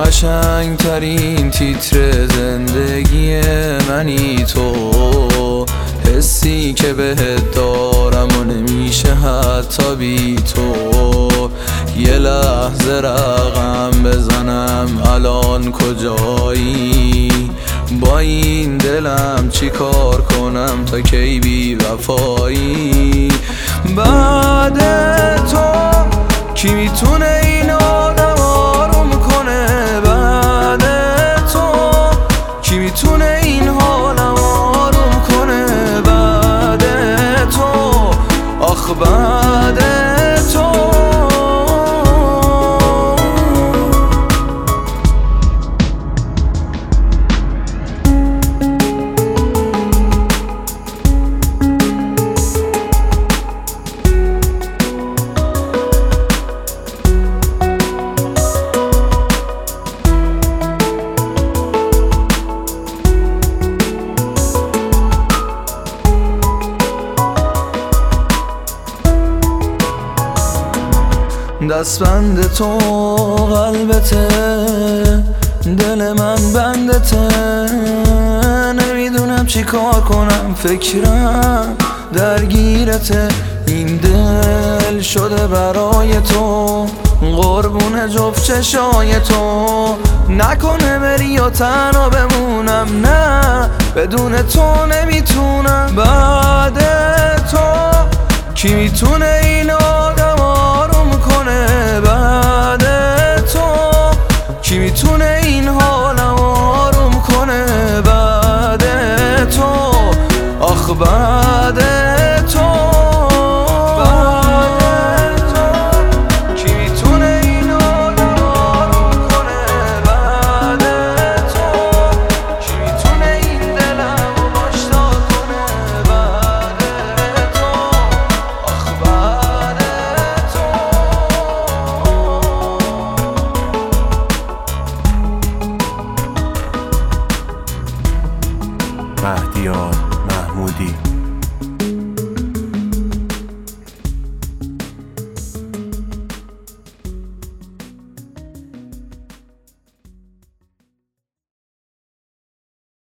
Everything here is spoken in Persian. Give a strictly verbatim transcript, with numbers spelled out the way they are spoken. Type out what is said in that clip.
قشنگ ترین تیتر زندگی منی تو، حسی که بهت دارم و نمیشه حتی بی تو. یه لحظه رقم بزنم الان کجایی، با این دلم چی کار کنم تا کی بی وفایی. بعد تو کی میتونه این آدم آروم کنه، بعد تو کی میتونه این حالم آروم کنه، بعد تو آخ بعد تو. دستبند تو قلبته، دل من بندته، نمیدونم چی کار کنم، فکرم درگیرته. این دل شده برای تو، قربون جفت چشای تو. نکنه بری و تنها بمونم، نه بدون تو نمیتونم. بعد تو کی میتونه این آدم آروم کنه، بعد تو کی میتونه این حالم آروم کنه، بعد تو آخ بعد تو. مهدیار محمودی.